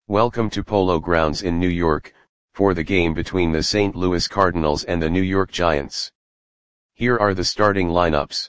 Welcome to Polo Grounds in New York, for the game between the St. Louis Cardinals and the New York Giants. Here are the starting lineups.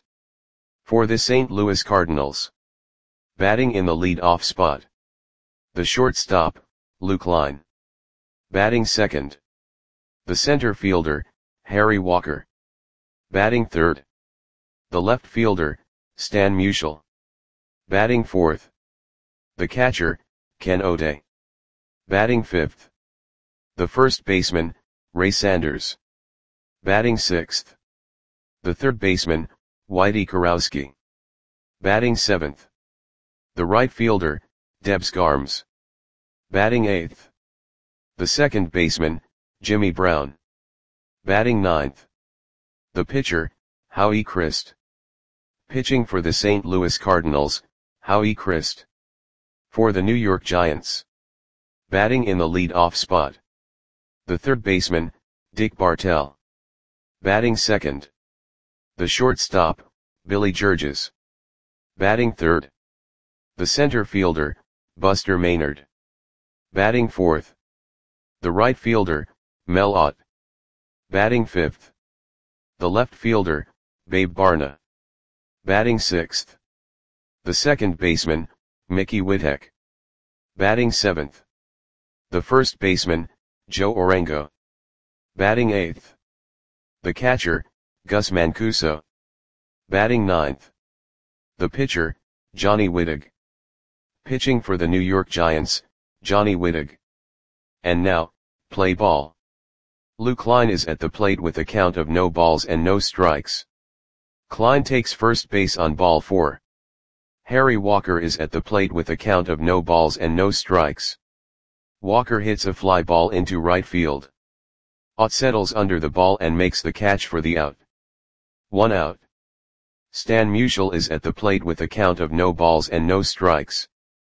For the St. Louis Cardinals. Batting in the lead-off spot. The shortstop, Luke Line. Batting second. The center fielder, Harry Walker. Batting third. The left fielder, Stan Musial. Batting fourth. The catcher, Ken O'Day. Batting fifth. The first baseman, Ray Sanders. Batting sixth. The third baseman, Whitey Kurowski. Batting seventh. The right fielder, Debs Garms. Batting eighth. The second baseman, Jimmy Brown. Batting ninth. The pitcher, Howie Christ. Pitching for the St. Louis Cardinals, Howie Christ. For the New York Giants. Batting in the lead-off spot. The third baseman, Dick Bartell. Batting second. The shortstop, Billy Georges. Batting third. The center fielder, Buster Maynard. Batting fourth. The right fielder, Mel Ott. Batting fifth. The left fielder, Babe Barna. Batting sixth. The second baseman, Mickey Whittek. Batting seventh. The first baseman, Joe Orengo. Batting eighth. The catcher, Gus Mancuso. Batting ninth. The pitcher, Johnny Wittig. Pitching for the New York Giants, Johnny Wittig. And now, play ball. Luke Line is at the plate with a count of no balls and no strikes. Klein takes first base on ball 4. Harry Walker is at the plate with a count of no balls and no strikes. Walker hits a fly ball into right field. Ott settles under the ball and makes the catch for the out. 1 out. Stan Musial is at the plate with a count of no balls and no strikes.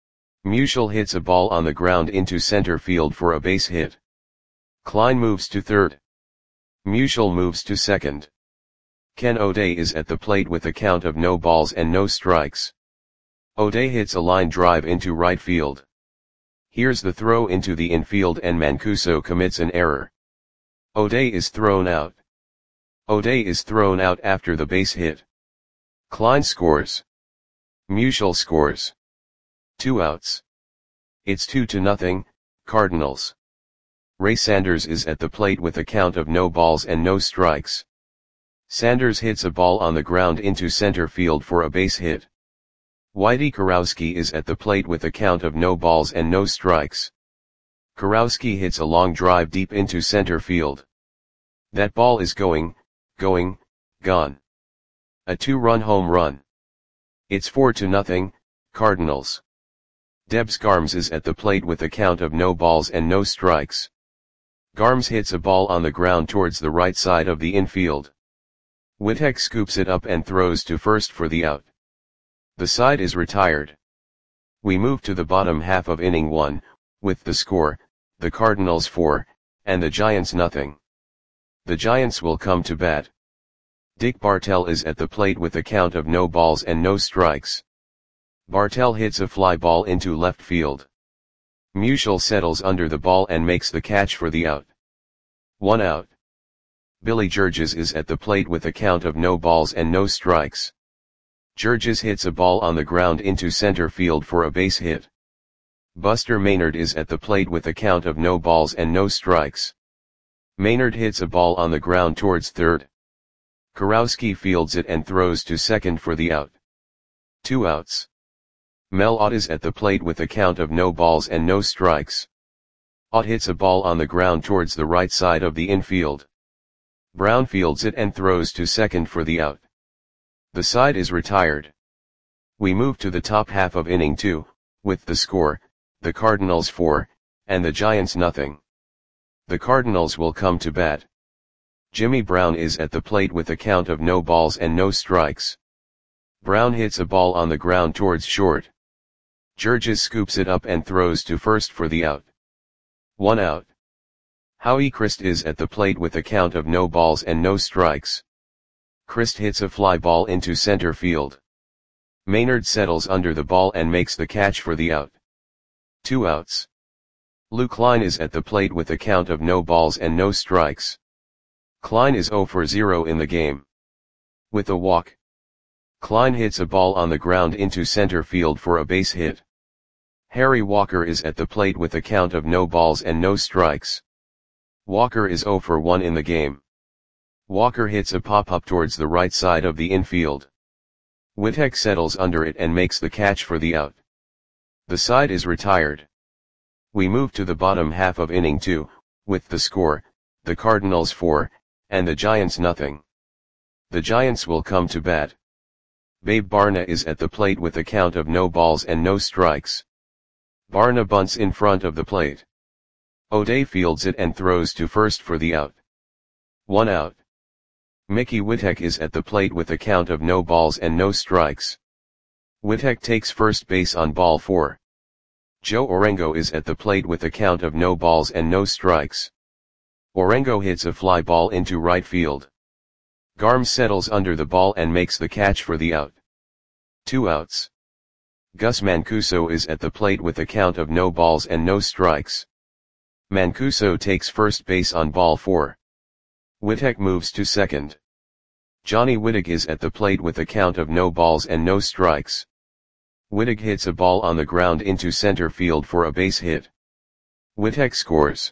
Musial hits a ball on the ground into center field for a base hit. Klein moves to third. Musial moves to second. Ken O'Day is at the plate with a count of no balls and no strikes. O'Day hits a line drive into right field. Here's the throw into the infield and Mancuso commits an error. O'Day is thrown out. O'Day is thrown out after the base hit. Klein scores. Musial scores. 2 outs. It's 2-0, Cardinals. Ray Sanders is at the plate with a count of no balls and no strikes. Sanders hits a ball on the ground into center field for a base hit. Whitey Kurowski is at the plate with a count of no balls and no strikes. Kurowski hits a long drive deep into center field. That ball is gone. A 2-run home run. It's 4-0, Cardinals. Debs Garms is at the plate with a count of no balls and no strikes. Garms hits a ball on the ground towards the right side of the infield. Whittek scoops it up and throws to first for the out. The side is retired. We move to the bottom half of inning 1, with the score, the Cardinals 4, and the Giants nothing. The Giants will come to bat. Dick Bartell is at the plate with a count of no balls and no strikes. Bartell hits a fly ball into left field. Musial settles under the ball and makes the catch for the out. 1 out. Billy Georges is at the plate with a count of no balls and no strikes. Georges hits a ball on the ground into center field for a base hit. Buster Maynard is at the plate with a count of no balls and no strikes. Maynard hits a ball on the ground towards third. Kurowski fields it and throws to second for the out. 2 outs. Mel Ott is at the plate with a count of no balls and no strikes. Ott hits a ball on the ground towards the right side of the infield. Brown fields it and throws to second for the out. The side is retired. We move to the top half of inning 2, with the score, the Cardinals 4, and the Giants nothing. The Cardinals will come to bat. Jimmy Brown is at the plate with a count of no balls and no strikes. Brown hits a ball on the ground towards short. Georges scoops it up and throws to first for the out. 1 out. Howie Christ is at the plate with a count of no balls and no strikes. Christ hits a fly ball into center field. Maynard settles under the ball and makes the catch for the out. 2 outs. Lou Klein is at the plate with a count of no balls and no strikes. Klein is 0 for 0 in the game. With a walk, Klein hits a ball on the ground into center field for a base hit. Harry Walker is at the plate with a count of no balls and no strikes. Walker is 0 for 1 in the game. Walker hits a pop-up towards the right side of the infield. Wittek settles under it and makes the catch for the out. The side is retired. We move to the bottom half of inning 2, with the score, the Cardinals 4, and the Giants nothing. The Giants will come to bat. Babe Barna is at the plate with a count of no balls and no strikes. Barna bunts in front of the plate. O'Day fields it and throws to first for the out. 1 out. Mickey Wittek is at the plate with a count of no balls and no strikes. Wittek takes first base on ball 4. Joe Orengo is at the plate with a count of no balls and no strikes. Orengo hits a fly ball into right field. Garm settles under the ball and makes the catch for the out. 2 outs. Gus Mancuso is at the plate with a count of no balls and no strikes. Mancuso takes first base on ball 4. Wittek moves to second. Johnny Wittig is at the plate with a count of no balls and no strikes. Wittig hits a ball on the ground into center field for a base hit. Wittek scores.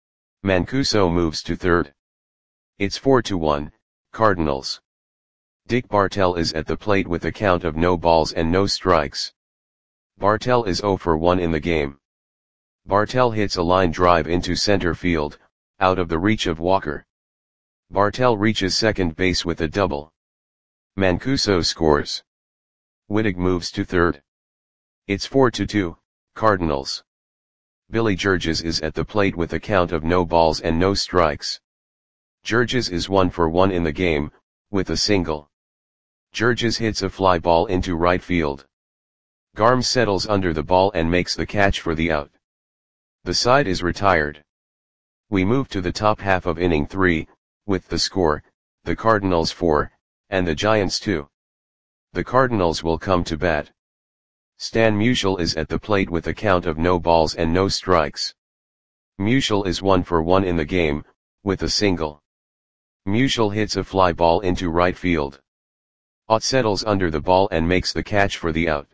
Mancuso moves to third. It's 4-1, Cardinals. Dick Bartell is at the plate with a count of no balls and no strikes. Bartell is 0 for 1 in the game. Bartell hits a line drive into center field, out of the reach of Walker. Bartell reaches second base with a double. Mancuso scores. Wittig moves to third. It's 4-2, Cardinals. Billy Georges is at the plate with a count of no balls and no strikes. Georges is 1 for 1 in the game, with a single. Georges hits a fly ball into right field. Garm settles under the ball and makes the catch for the out. The side is retired. We move to the top half of inning 3, with the score, the Cardinals 4, and the Giants 2. The Cardinals will come to bat. Stan Musial is at the plate with a count of no balls and no strikes. Musial is 1 for 1 in the game, with a single. Musial hits a fly ball into right field. Ott settles under the ball and makes the catch for the out.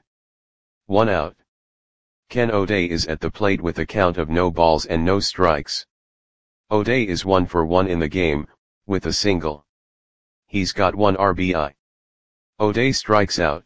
1 out. Ken O'Day is at the plate with a count of no balls and no strikes. O'Day is 1 for 1 in the game, with a single. He's got 1 RBI. O'Day strikes out.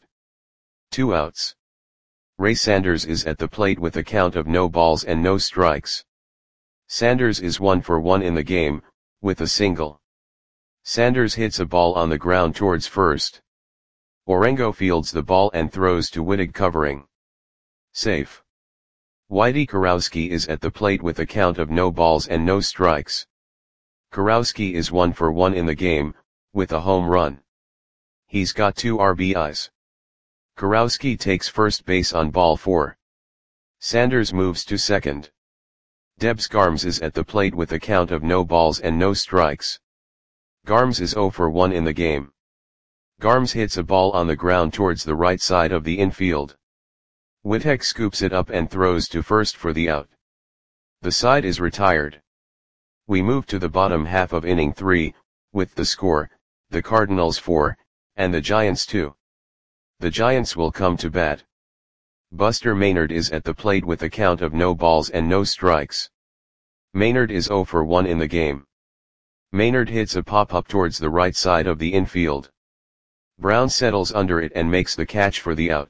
2 outs. Ray Sanders is at the plate with a count of no balls and no strikes. Sanders is 1 for 1 in the game, with a single. Sanders hits a ball on the ground towards first. Orengo fields the ball and throws to Wittig covering. Safe. Whitey Kurowski is at the plate with a count of no balls and no strikes. Kurowski is 1 for 1 in the game, with a home run. He's got 2 RBIs. Kurowski takes first base on ball 4. Sanders moves to second. Debs Garms is at the plate with a count of no balls and no strikes. Garms is 0 for 1 in the game. Garms hits a ball on the ground towards the right side of the infield. Wittek scoops it up and throws to first for the out. The side is retired. We move to the bottom half of inning 3, with the score, the Cardinals 4, and the Giants 2. The Giants will come to bat. Buster Maynard is at the plate with a count of no balls and no strikes. Maynard is 0 for 1 in the game. Maynard hits a pop-up towards the right side of the infield. Brown settles under it and makes the catch for the out.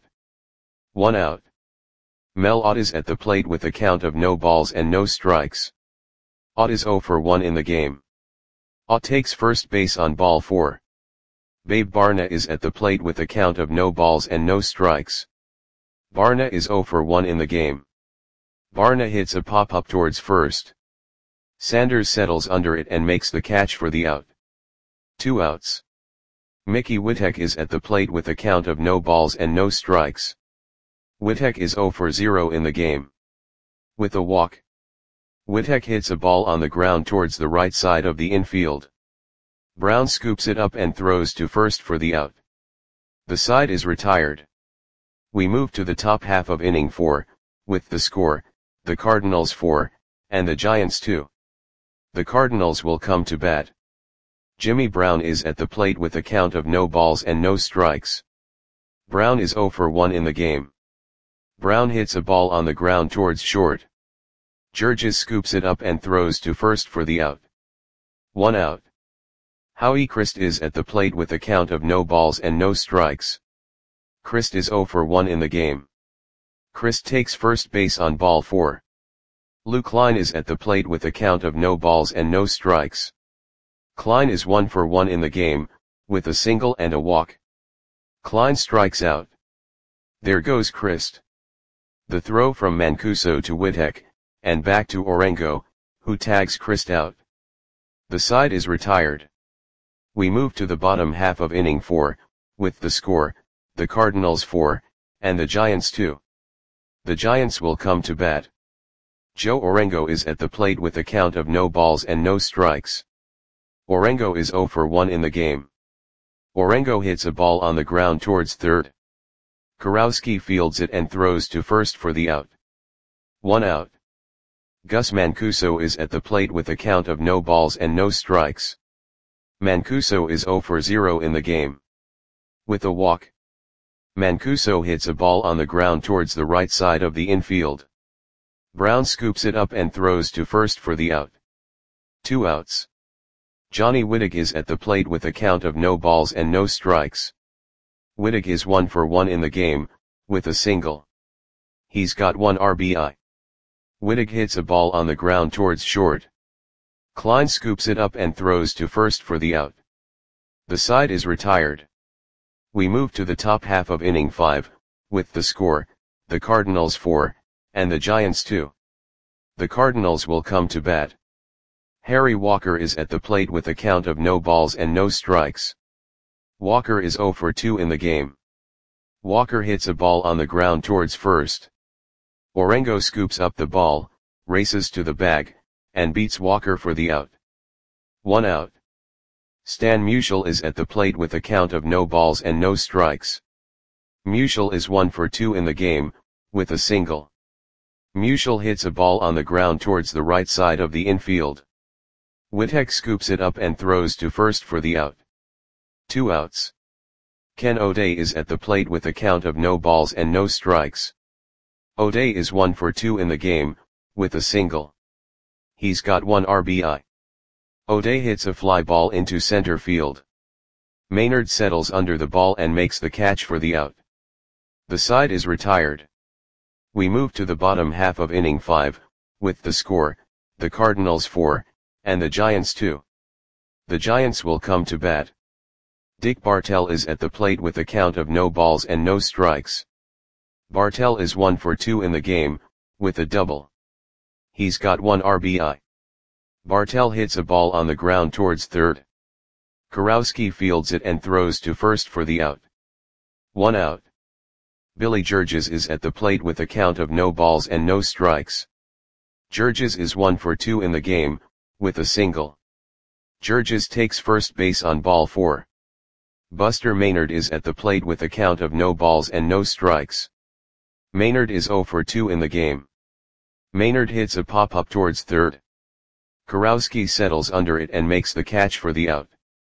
1 out. Mel Ott is at the plate with a count of no balls and no strikes. Ott is 0 for 1 in the game. Ott takes first base on ball 4. Babe Barna is at the plate with a count of no balls and no strikes. Barna is 0 for 1 in the game. Barna hits a pop-up towards first. Sanders settles under it and makes the catch for the out. 2 outs. Mickey Wittek is at the plate with a count of no balls and no strikes. Wittek is 0 for 0 in the game. With a walk, Wittek hits a ball on the ground towards the right side of the infield. Brown scoops it up and throws to first for the out. The side is retired. We move to the top half of inning 4, with the score, the Cardinals 4, and the Giants too. The Cardinals will come to bat. Jimmy Brown is at the plate with a count of no balls and no strikes. Brown is 0 for 1 in the game. Brown hits a ball on the ground towards short. Georges scoops it up and throws to first for the out. 1 out. Howie Christ is at the plate with a count of no balls and no strikes. Christ is 0 for 1 in the game. Christ takes first base on ball 4. Lou Klein is at the plate with a count of no balls and no strikes. Klein is 1 for 1 in the game, with a single and a walk. Klein strikes out. There goes Christ. The throw from Mancuso to Whitek, and back to Orengo, who tags Christ out. The side is retired. We move to the bottom half of inning 4, with the score, the Cardinals 4, and the Giants 2. The Giants will come to bat. Joe Orengo is at the plate with a count of no balls and no strikes. Orengo is 0 for 1 in the game. Orengo hits a ball on the ground towards third. Kurowski fields it and throws to first for the out. 1 out. Gus Mancuso is at the plate with a count of no balls and no strikes. Mancuso is 0 for 0 in the game. With a walk. Mancuso hits a ball on the ground towards the right side of the infield. Brown scoops it up and throws to first for the out. 2 outs. Johnny Whittig is at the plate with a count of no balls and no strikes. Whittig is 1 for 1 in the game, with a single. He's got 1 RBI. Whittig hits a ball on the ground towards short. Klein scoops it up and throws to first for the out. The side is retired. We move to the top half of inning 5, with the score, the Cardinals 4, and the Giants 2. The Cardinals will come to bat. Harry Walker is at the plate with a count of no balls and no strikes. Walker is 0 for 2 in the game. Walker hits a ball on the ground towards first. Orengo scoops up the ball, races to the bag, and beats Walker for the out. 1 out. Stan Musial is at the plate with a count of no balls and no strikes. Musial is 1 for 2 in the game, with a single. Musial hits a ball on the ground towards the right side of the infield. Whitek scoops it up and throws to first for the out. 2 outs. Ken O'Day is at the plate with a count of no balls and no strikes. O'Day is 1 for 2 in the game, with a single. He's got 1 RBI. O'Day hits a fly ball into center field. Maynard settles under the ball and makes the catch for the out. The side is retired. We move to the bottom half of inning 5, with the score, the Cardinals 4, and the Giants 2. The Giants will come to bat. Dick Bartell is at the plate with a count of no balls and no strikes. Bartell is 1 for 2 in the game, with a double. He's got 1 RBI. Bartell hits a ball on the ground towards third. Kurowski fields it and throws to first for the out. 1 out. Billy Georges is at the plate with a count of no balls and no strikes. Georges is 1 for 2 in the game, with a single. Georges takes first base on ball 4. Buster Maynard is at the plate with a count of no balls and no strikes. Maynard is 0 for 2 in the game. Maynard hits a pop-up towards third. Kurowski settles under it and makes the catch for the out.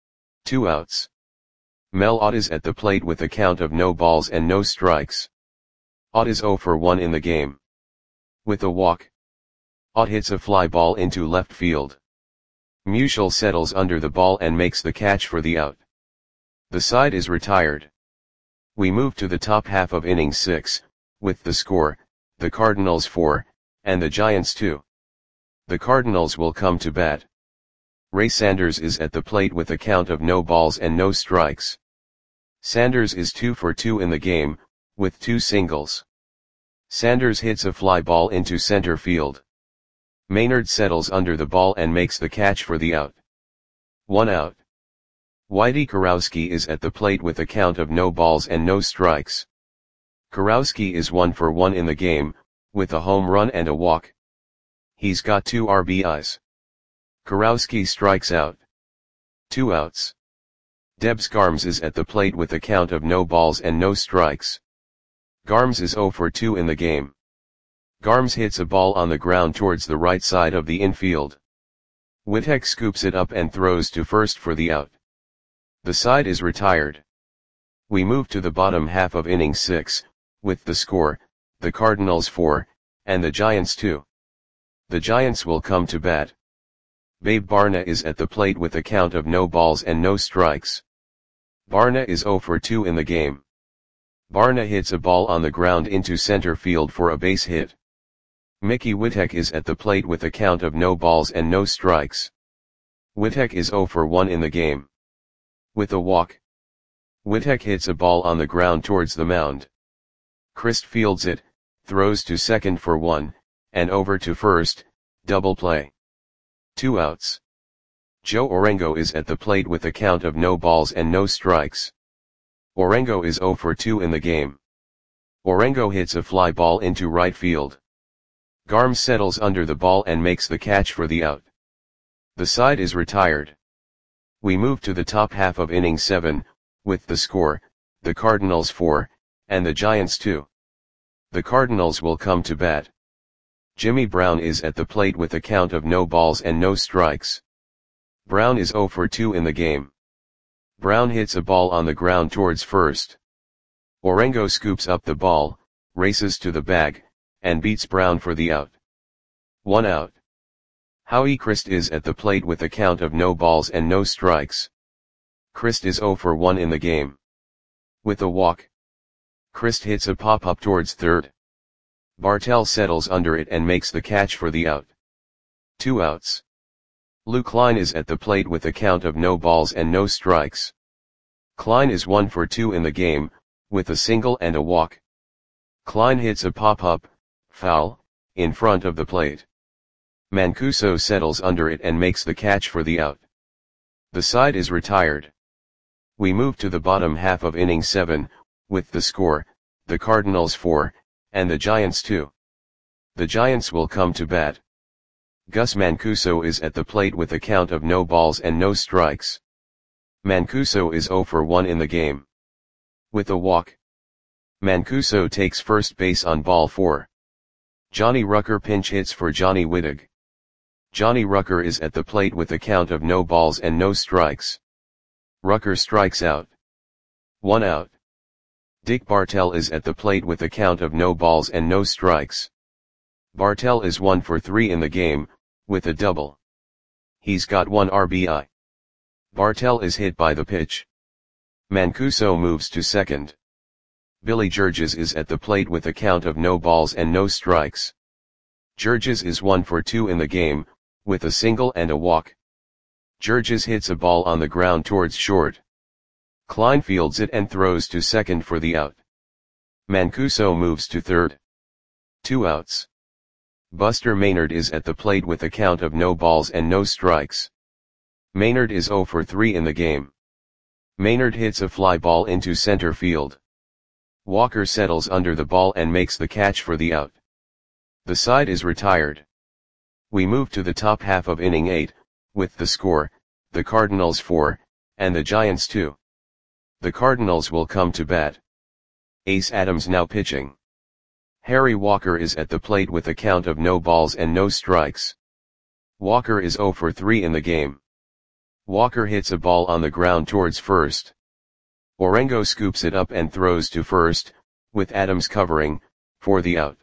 2 outs. Mel Ott is at the plate with a count of no balls and no strikes. Ott is 0 for 1 in the game. With a walk. Ott hits a fly ball into left field. Musial settles under the ball and makes the catch for the out. The side is retired. We move to the top half of inning 6, with the score, the Cardinals 4, and the Giants 2. The Cardinals will come to bat. Ray Sanders is at the plate with a count of no balls and no strikes. Sanders is 2 for 2 in the game, with 2 singles. Sanders hits a fly ball into center field. Maynard settles under the ball and makes the catch for the out. 1 out. Whitey Kurowski is at the plate with a count of no balls and no strikes. Kurowski is 1 for 1 in the game, with a home run and a walk. He's got 2 RBIs. Kurowski strikes out. 2 outs. Debs Garms is at the plate with a count of no balls and no strikes. Garms is 0 for 2 in the game. Garms hits a ball on the ground towards the right side of the infield. Wittek scoops it up and throws to first for the out. The side is retired. We move to the bottom half of inning 6, with the score, the Cardinals 4, and the Giants 2. The Giants will come to bat. Babe Barna is at the plate with a count of no balls and no strikes. Barna is 0 for 2 in the game. Barna hits a ball on the ground into center field for a base hit. Mickey Wittek is at the plate with a count of no balls and no strikes. Wittek is 0 for 1 in the game. With a walk. Wittek hits a ball on the ground towards the mound. Christ fields it, throws to second for 1, and over to first, double play. 2 outs. Joe Orengo is at the plate with a count of no balls and no strikes. Orengo is 0 for 2 in the game. Orengo hits a fly ball into right field. Garms settles under the ball and makes the catch for the out. The side is retired. We move to the top half of inning 7, with the score, the Cardinals 4, and the Giants 2. The Cardinals will come to bat. Jimmy Brown is at the plate with a count of no balls and no strikes. Brown is 0 for 2 in the game. Brown hits a ball on the ground towards first. Orengo scoops up the ball, races to the bag, and beats Brown for the out. 1 out. Howie Christ is at the plate with a count of no balls and no strikes. Christ is 0 for 1 in the game. With a walk. Christ hits a pop-up towards third. Bartell settles under it and makes the catch for the out. 2 outs. Lou Klein is at the plate with a count of no balls and no strikes. Klein is 1 for 2 in the game, with a single and a walk. Klein hits a pop-up, foul, in front of the plate. Mancuso settles under it and makes the catch for the out. The side is retired. We move to the bottom half of inning 7, with the score, the Cardinals 4, and the Giants 2. The Giants will come to bat. Gus Mancuso is at the plate with a count of no balls and no strikes. Mancuso is 0 for 1 in the game. With a walk. Mancuso takes first base on ball 4. Johnny Rucker pinch hits for Johnny Wittig. Johnny Rucker is at the plate with a count of no balls and no strikes. Rucker strikes out. 1 out. Dick Bartell is at the plate with a count of no balls and no strikes. Bartell is 1 for 3 in the game, with a double. He's got 1 RBI. Bartell is hit by the pitch. Mancuso moves to second. Billy Georges is at the plate with a count of no balls and no strikes. Georges is 1 for 2 in the game, with a single and a walk. Georges hits a ball on the ground towards short. Klein fields it and throws to second for the out. Mancuso moves to third. 2 outs. Buster Maynard is at the plate with a count of no balls and no strikes. Maynard is 0 for 3 in the game. Maynard hits a fly ball into center field. Walker settles under the ball and makes the catch for the out. The side is retired. We move to the top half of inning 8, with the score, the Cardinals 4, and the Giants 2. The Cardinals will come to bat. Ace Adams now pitching. Harry Walker is at the plate with a count of no balls and no strikes. Walker is 0 for 3 in the game. Walker hits a ball on the ground towards first. Orengo scoops it up and throws to first, with Adams covering, for the out.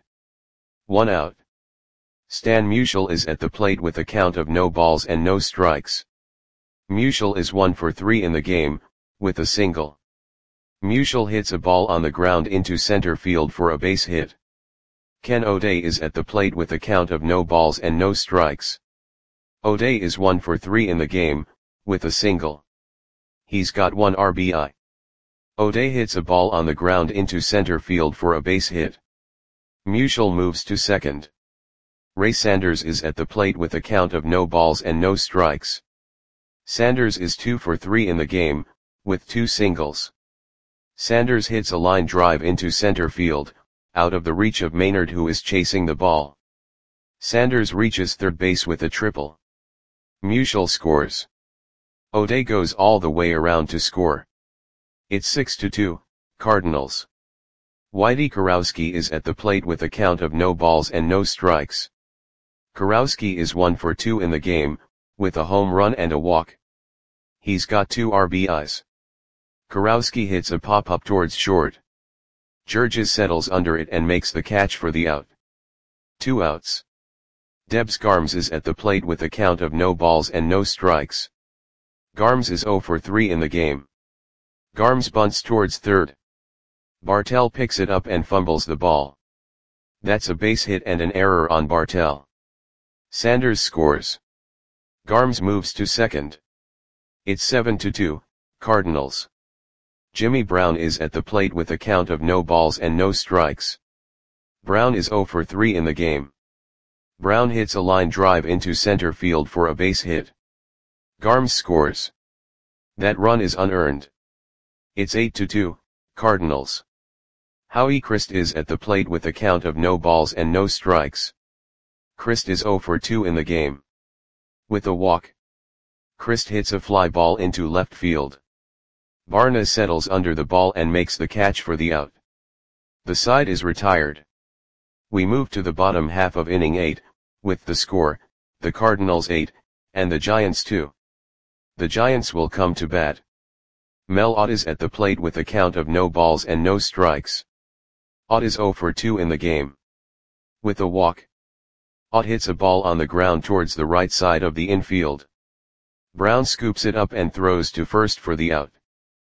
1 out. Stan Musial is at the plate with a count of no balls and no strikes. Musial is 1 for 3 in the game, with a single. Musial hits a ball on the ground into center field for a base hit. Ken O'Day is at the plate with a count of no balls and no strikes. O'Day is 1 for 3 in the game, with a single. He's got 1 RBI. O'Day hits a ball on the ground into center field for a base hit. Musial moves to second. Ray Sanders is at the plate with a count of no balls and no strikes. Sanders is 2 for 3 in the game, with 2 singles. Sanders hits a line drive into center field, out of the reach of Maynard who is chasing the ball. Sanders reaches third base with a triple. Musial scores. O'Day goes all the way around to score. It's 6-2, Cardinals. Whitey Kurowski is at the plate with a count of no balls and no strikes. Kurowski is 1 for 2 in the game, with a home run and a walk. He's got 2 RBIs. Kurowski hits a pop-up towards short. Georges settles under it and makes the catch for the out. 2 outs. Debs Garms is at the plate with a count of no balls and no strikes. Garms is 0 for 3 in the game. Garms bunts towards third. Bartell picks it up and fumbles the ball. That's a base hit and an error on Bartell. Sanders scores. Garms moves to second. It's 7-2, Cardinals. Jimmy Brown is at the plate with a count of no balls and no strikes. Brown is 0 for 3 in the game. Brown hits a line drive into center field for a base hit. Garms scores. That run is unearned. It's 8-2, Cardinals. Howie Christ is at the plate with a count of no balls and no strikes. Christ is 0 for 2 in the game. With a walk. Christ hits a fly ball into left field. Barna settles under the ball and makes the catch for the out. The side is retired. We move to the bottom half of inning 8, with the score, the Cardinals 8, and the Giants 2. The Giants will come to bat. Mel Ott is at the plate with a count of no balls and no strikes. Ott is 0 for 2 in the game. With a walk. Ott hits a ball on the ground towards the right side of the infield. Brown scoops it up and throws to first for the out.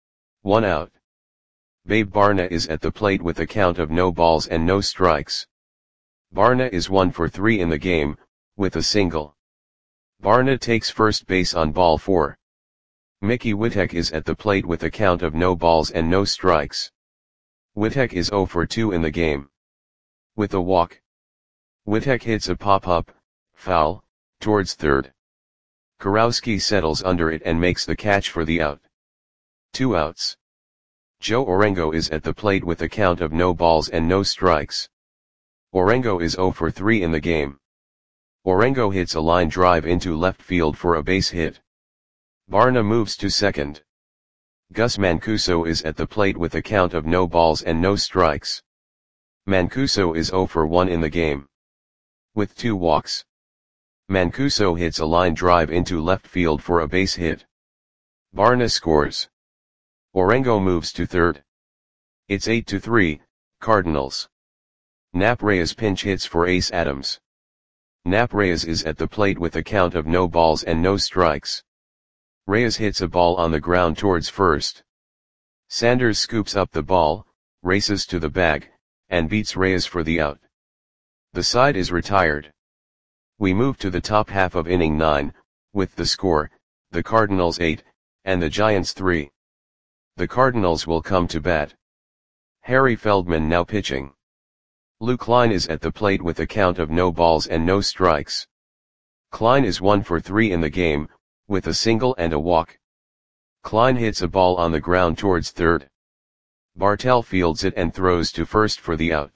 1 out. Babe Barna is at the plate with a count of no balls and no strikes. Barna is 1 for 3 in the game, with a single. Barna takes first base on ball 4. Mickey Whitek is at the plate with a count of no balls and no strikes. Whitek is 0 for 2 in the game. With a walk. Whitek hits a pop-up, foul, towards third. Kurowski settles under it and makes the catch for the out. 2 outs. Joe Orengo is at the plate with a count of no balls and no strikes. Orengo is 0 for 3 in the game. Orengo hits a line drive into left field for a base hit. Barna moves to second. Gus Mancuso is at the plate with a count of no balls and no strikes. Mancuso is 0 for 1 in the game. With 2 walks. Mancuso hits a line drive into left field for a base hit. Barna scores. Orengo moves to third. It's 8-3, Cardinals. Nap Reyes pinch hits for Ace Adams. Nap Reyes is at the plate with a count of no balls and no strikes. Reyes hits a ball on the ground towards first. Sanders scoops up the ball, races to the bag, and beats Reyes for the out. The side is retired. We move to the top half of inning 9, with the score, the Cardinals 8, and the Giants 3. The Cardinals will come to bat. Harry Feldman now pitching. Lou Klein is at the plate with a count of no balls and no strikes. Klein is 1 for 3 in the game, with a single and a walk. Klein hits a ball on the ground towards third. Bartell fields it and throws to first for the out.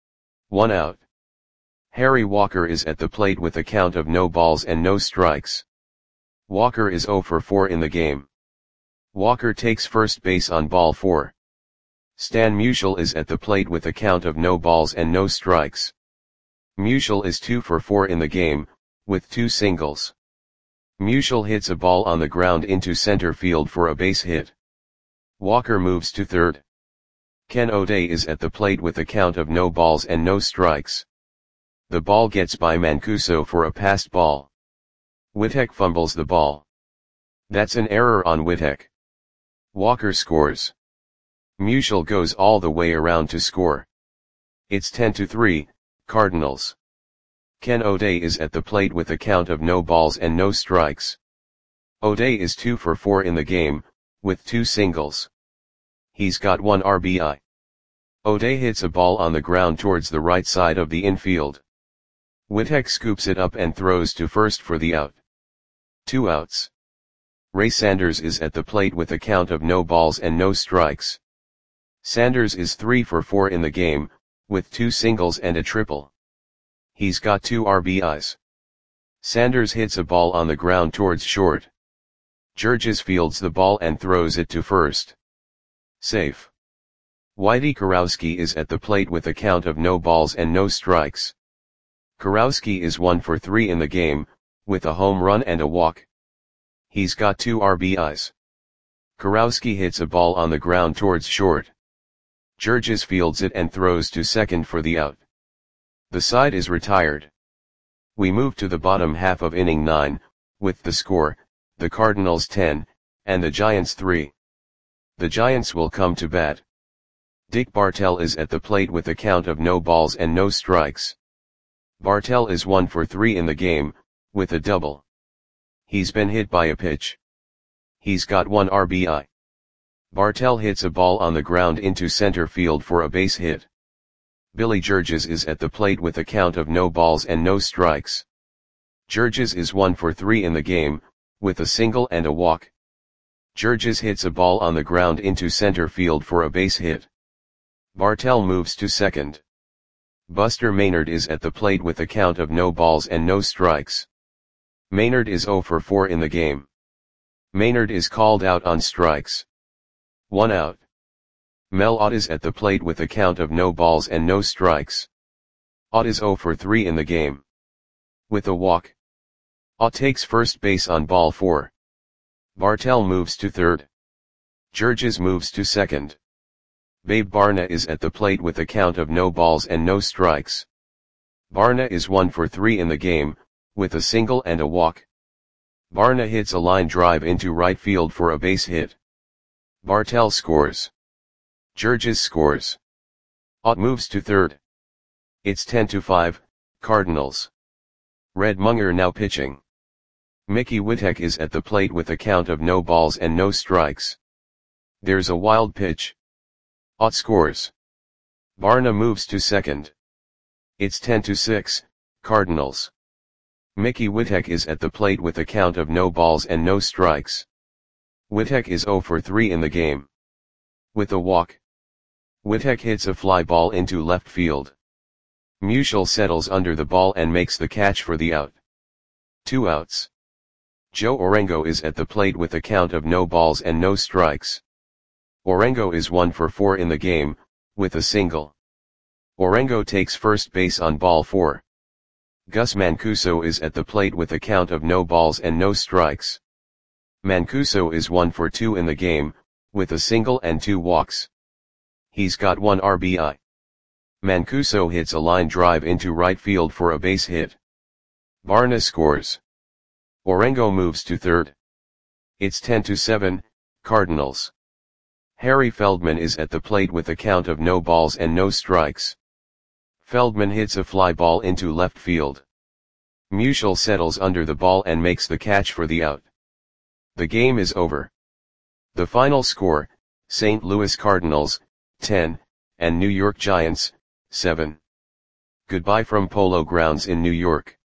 1 out. Harry Walker is at the plate with a count of no balls and no strikes. Walker is 0 for 4 in the game. Walker takes first base on ball 4. Stan Musial is at the plate with a count of no balls and no strikes. Musial is 2 for 4 in the game, with 2 singles. Musial hits a ball on the ground into center field for a base hit. Walker moves to third. Ken O'Day is at the plate with a count of no balls and no strikes. The ball gets by Mancuso for a passed ball. Whitek fumbles the ball. That's an error on Whitek. Walker scores. Musial goes all the way around to score. It's 10-3, Cardinals. Ken O'Day is at the plate with a count of no balls and no strikes. O'Day is 2 for 4 in the game, with 2 singles. He's got 1 RBI. O'Day hits a ball on the ground towards the right side of the infield. Whitek scoops it up and throws to first for the out. 2 outs. Ray Sanders is at the plate with a count of no balls and no strikes. Sanders is 3 for 4 in the game, with 2 singles and a triple. He's got 2 RBIs. Sanders hits a ball on the ground towards short. Georges fields the ball and throws it to first. Safe. Whitey Kurowski is at the plate with a count of no balls and no strikes. Kurowski is 1 for 3 in the game, with a home run and a walk. He's got 2 RBIs. Kurowski hits a ball on the ground towards short. Georges fields it and throws to second for the out. The side is retired. We move to the bottom half of inning 9, with the score, the Cardinals 10, and the Giants 3. The Giants will come to bat. Dick Bartell is at the plate with a count of no balls and no strikes. Bartell is 1 for 3 in the game, with a double. He's been hit by a pitch. He's got 1 RBI. Bartell hits a ball on the ground into center field for a base hit. Billy Georges is at the plate with a count of no balls and no strikes. Georges is 1 for 3 in the game, with a single and a walk. Georges hits a ball on the ground into center field for a base hit. Bartell moves to second. Buster Maynard is at the plate with a count of no balls and no strikes. Maynard is 0 for 4 in the game. Maynard is called out on strikes. 1 out. Mel Ott is at the plate with a count of no balls and no strikes. Ott is 0 for 3 in the game. With a walk. Ott takes first base on ball 4. Bartell moves to third. Georges moves to second. Babe Barna is at the plate with a count of no balls and no strikes. Barna is 1 for 3 in the game, with a single and a walk. Barna hits a line drive into right field for a base hit. Bartell scores. Georges scores. Ott moves to third. It's 10-5, Cardinals. Red Munger now pitching. Mickey Whittek is at the plate with a count of no balls and no strikes. There's a wild pitch. Ott scores. Barna moves to second. It's 10-6, Cardinals. Mickey Whittek is at the plate with a count of no balls and no strikes. Whittek is 0 for 3 in the game. With a walk. Whittek hits a fly ball into left field. Musial settles under the ball and makes the catch for the out. 2 outs. Joe Orengo is at the plate with a count of no balls and no strikes. Orengo is 1 for 4 in the game, with a single. Orengo takes first base on ball 4. Gus Mancuso is at the plate with a count of no balls and no strikes. Mancuso is 1 for 2 in the game, with a single and 2 walks. He's got 1 RBI. Mancuso hits a line drive into right field for a base hit. Barna scores. Orengo moves to third. It's 10-7, Cardinals. Harry Feldman is at the plate with a count of no balls and no strikes. Feldman hits a fly ball into left field. Musial settles under the ball and makes the catch for the out. The game is over. The final score, St. Louis Cardinals, 10, and New York Giants, 7. Goodbye from Polo Grounds in New York.